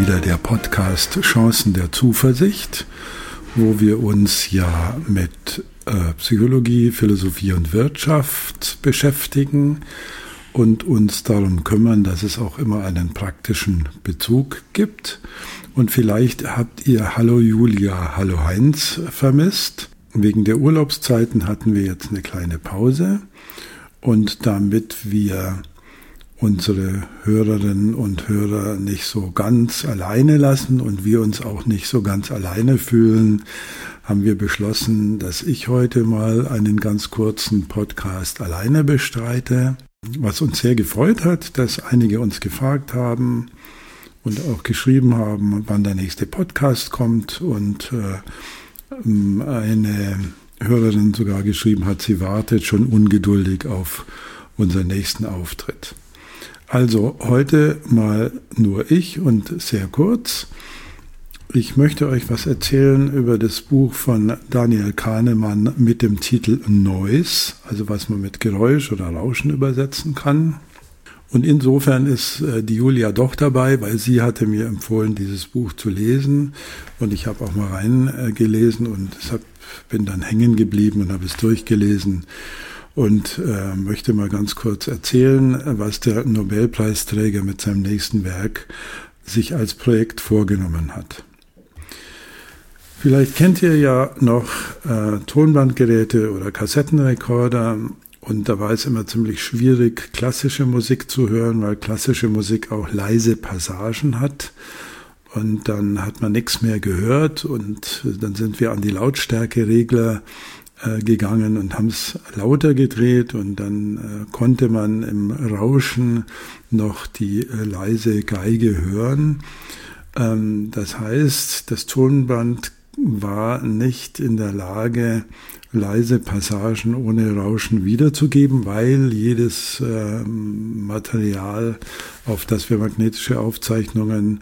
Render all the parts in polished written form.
wieder der Podcast Chancen der Zuversicht, wo wir uns ja mit Psychologie, Philosophie und Wirtschaft beschäftigen und uns darum kümmern, dass es auch immer einen praktischen Bezug gibt. Und vielleicht habt ihr Hallo Julia, Hallo Heinz vermisst. Wegen der Urlaubszeiten hatten wir jetzt eine kleine Pause. Und damit wir unsere Hörerinnen und Hörer nicht so ganz alleine lassen und wir uns auch nicht so ganz alleine fühlen, haben wir beschlossen, dass ich heute mal einen ganz kurzen Podcast alleine bestreite. Was uns sehr gefreut hat, dass einige uns gefragt haben und auch geschrieben haben, wann der nächste Podcast kommt. Und eine Hörerin sogar geschrieben hat, sie wartet schon ungeduldig auf unseren nächsten Auftritt. Also heute mal nur ich und sehr kurz. Ich möchte euch was erzählen über das Buch von Daniel Kahnemann mit dem Titel Noise, also was man mit Geräusch oder Rauschen übersetzen kann. Und insofern ist die Julia doch dabei, weil sie hatte mir empfohlen, dieses Buch zu lesen. Und ich habe auch mal reingelesen und bin dann hängen geblieben und habe es durchgelesen. Und möchte mal ganz kurz erzählen, was der Nobelpreisträger mit seinem nächsten Werk sich als Projekt vorgenommen hat. Vielleicht kennt ihr ja noch Tonbandgeräte oder Kassettenrekorder. Und da war es immer ziemlich schwierig, klassische Musik zu hören, weil klassische Musik auch leise Passagen hat. Und dann hat man nichts mehr gehört und dann sind wir an die Lautstärkeregler gegangen und haben es lauter gedreht und dann konnte man im Rauschen noch die leise Geige hören. Das heißt, das Tonband war nicht in der Lage, leise Passagen ohne Rauschen wiederzugeben, weil jedes Material, auf das wir magnetische Aufzeichnungen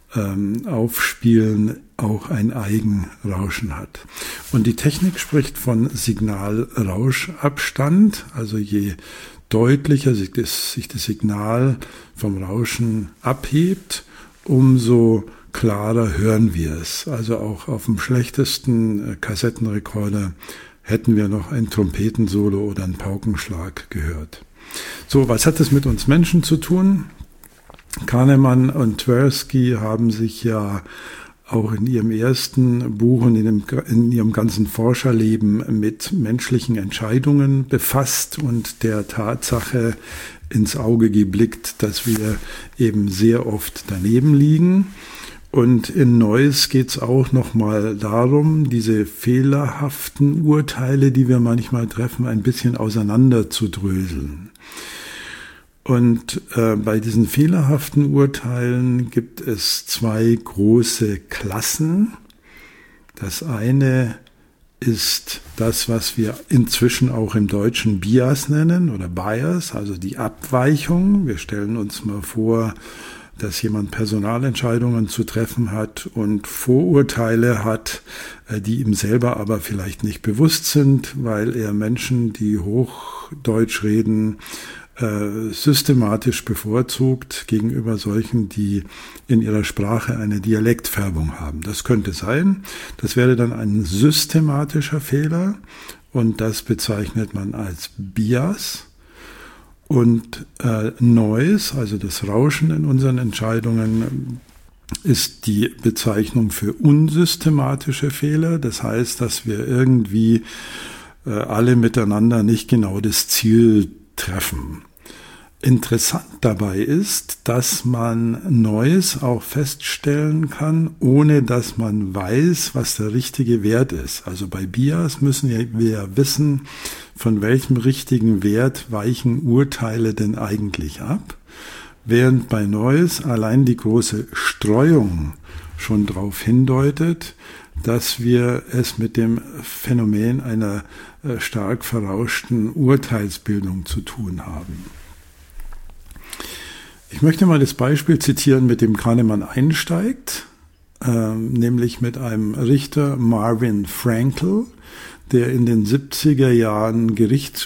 aufspielen, auch ein Eigenrauschen hat. Und die Technik spricht von Signal-Rauschabstand, also je deutlicher sich das Signal vom Rauschen abhebt, umso klarer hören wir es. Also auch auf dem schlechtesten Kassettenrekorder hätten wir noch ein Trompetensolo oder einen Paukenschlag gehört. So, was hat das mit uns Menschen zu tun? Kahnemann und Tversky haben sich ja auch in ihrem ersten Buch und in ihrem ganzen Forscherleben mit menschlichen Entscheidungen befasst und der Tatsache ins Auge geblickt, dass wir eben sehr oft daneben liegen. Und in Noise geht es auch nochmal darum, diese fehlerhaften Urteile, die wir manchmal treffen, ein bisschen auseinander zu dröseln. Und bei diesen fehlerhaften Urteilen gibt es zwei große Klassen. Das eine ist das, was wir inzwischen auch im Deutschen Bias nennen oder Bias, also die Abweichung. Wir stellen uns mal vor, dass jemand Personalentscheidungen zu treffen hat und Vorurteile hat, die ihm selber aber vielleicht nicht bewusst sind, weil er Menschen, die Hochdeutsch reden, systematisch bevorzugt gegenüber solchen, die in ihrer Sprache eine Dialektfärbung haben. Das könnte sein. Das wäre dann ein systematischer Fehler und das bezeichnet man als Bias. Und Noise, also das Rauschen in unseren Entscheidungen, ist die Bezeichnung für unsystematische Fehler. Das heißt, dass wir irgendwie alle miteinander nicht genau das Ziel treffen. Interessant dabei ist, dass man Noise auch feststellen kann, ohne dass man weiß, was der richtige Wert ist. Also bei Bias müssen wir ja wissen, von welchem richtigen Wert weichen Urteile denn eigentlich ab, während bei Noise allein die große Streuung schon darauf hindeutet, dass wir es mit dem Phänomen einer stark verrauschten Urteilsbildung zu tun haben. Ich möchte mal das Beispiel zitieren, mit dem Kahnemann einsteigt, nämlich mit einem Richter Marvin Frankel, der in den 70er Jahren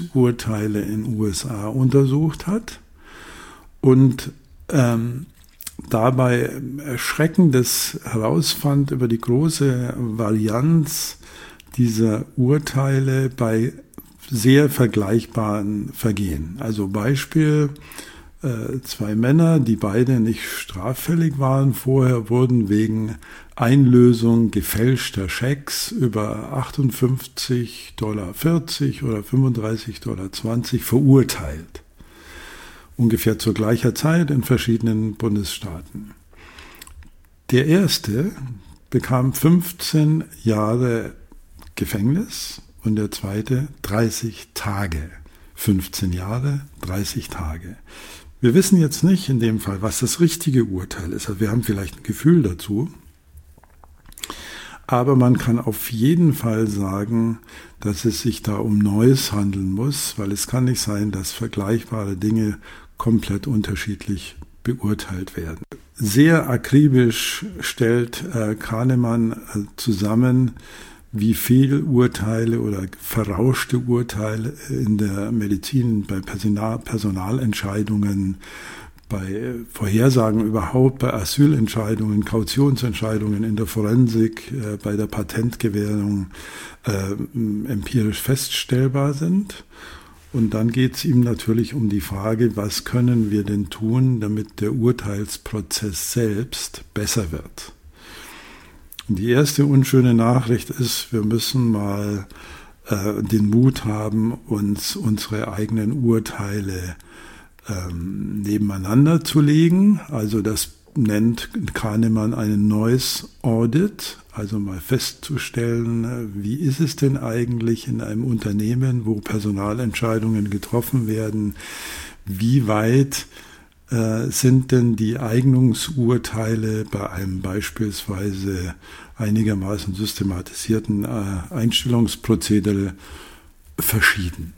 Gerichtsurteile in USA untersucht hat und dabei Erschreckendes herausfand über die große Varianz dieser Urteile bei sehr vergleichbaren Vergehen. Also Beispiel, 2 Männer, die beide nicht straffällig waren vorher, wurden wegen Einlösung gefälschter Schecks über $58,40 oder $35,20 verurteilt. Ungefähr zur gleichen Zeit in verschiedenen Bundesstaaten. Der erste bekam 15 Jahre Gefängnis und der zweite 30 Tage. 15 Jahre, 30 Tage. Wir wissen jetzt nicht in dem Fall, was das richtige Urteil ist. Also wir haben vielleicht ein Gefühl dazu. Aber man kann auf jeden Fall sagen, dass es sich da um Neues handeln muss, weil es kann nicht sein, dass vergleichbare Dinge komplett unterschiedlich beurteilt werden. Sehr akribisch stellt Kahnemann zusammen, wie Fehlurteile oder verrauschte Urteile in der Medizin, bei Personalentscheidungen, bei Vorhersagen überhaupt, bei Asylentscheidungen, Kautionsentscheidungen in der Forensik, bei der Patentgewährung empirisch feststellbar sind. Und dann geht es ihm natürlich um die Frage, was können wir denn tun, damit der Urteilsprozess selbst besser wird. Die erste unschöne Nachricht ist, wir müssen mal den Mut haben, uns unsere eigenen Urteile nebeneinander zu legen. Also das nennt Kahnemann einen Noise Audit, also mal festzustellen, wie ist es denn eigentlich in einem Unternehmen, wo Personalentscheidungen getroffen werden, wie weit sind denn die Eignungsurteile bei einem beispielsweise einigermaßen systematisierten Einstellungsprozedere verschieden.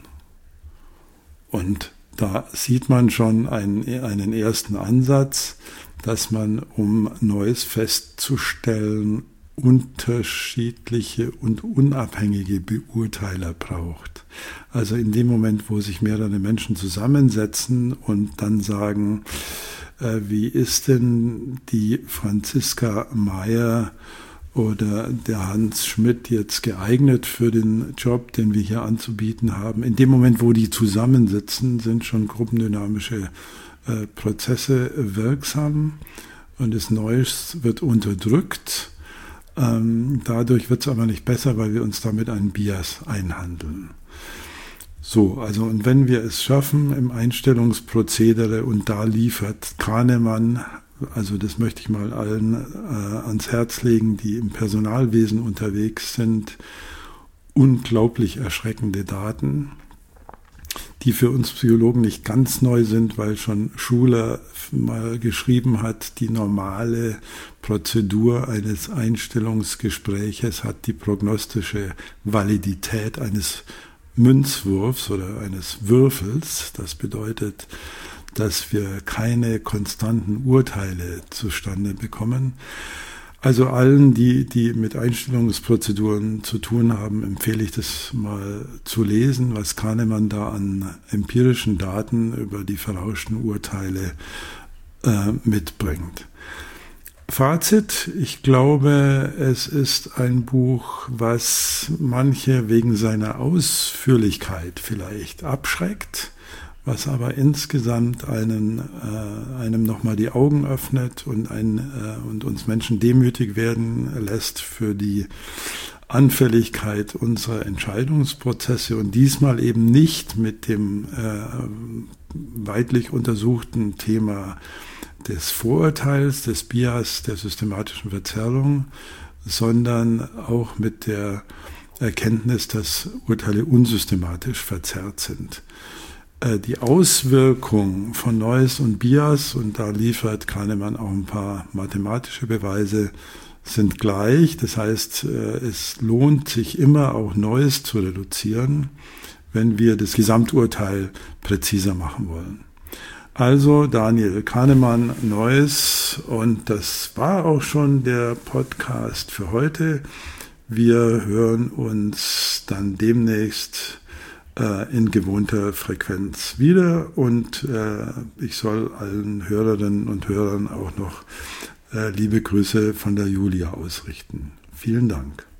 Und da sieht man schon einen ersten Ansatz, dass man, um Neues festzustellen, unterschiedliche und unabhängige Beurteiler braucht. Also in dem Moment, wo sich mehrere Menschen zusammensetzen und dann sagen, wie ist denn die Franziska Meyer oder der Hans Schmidt jetzt geeignet für den Job, den wir hier anzubieten haben. In dem Moment, wo die zusammensitzen, sind schon gruppendynamische Prozesse wirksam und das Neues wird unterdrückt. Dadurch wird es aber nicht besser, weil wir uns damit einen Bias einhandeln. So, also und wenn wir es schaffen im Einstellungsprozedere und da liefert Kahnemann, also das möchte ich mal allen ans Herz legen, die im Personalwesen unterwegs sind, unglaublich erschreckende Daten, die für uns Psychologen nicht ganz neu sind, weil schon Schuler mal geschrieben hat, die normale Prozedur eines Einstellungsgespräches hat die prognostische Validität eines Münzwurfs oder eines Würfels. Das bedeutet, dass wir keine konstanten Urteile zustande bekommen. Also allen, die mit Einstellungsprozeduren zu tun haben, empfehle ich das mal zu lesen, was Kahnemann da an empirischen Daten über die verrauschten Urteile mitbringt. Fazit, ich glaube, es ist ein Buch, was manche wegen seiner Ausführlichkeit vielleicht abschreckt, was aber insgesamt einem nochmal die Augen öffnet und uns Menschen demütig werden lässt für die Anfälligkeit unserer Entscheidungsprozesse und diesmal eben nicht mit dem weitlich untersuchten Thema des Vorurteils, des Bias, der systematischen Verzerrung, sondern auch mit der Erkenntnis, dass Urteile unsystematisch verzerrt sind. Die Auswirkung von Neues und Bias, und da liefert Kahnemann auch ein paar mathematische Beweise, sind gleich. Das heißt, es lohnt sich immer auch Neues zu reduzieren, wenn wir das Gesamturteil präziser machen wollen. Also Daniel Kahnemann, Neues, und das war auch schon der Podcast für heute. Wir hören uns dann demnächst in gewohnter Frequenz wieder. Und ich soll allen Hörerinnen und Hörern auch noch liebe Grüße von der Julia ausrichten. Vielen Dank.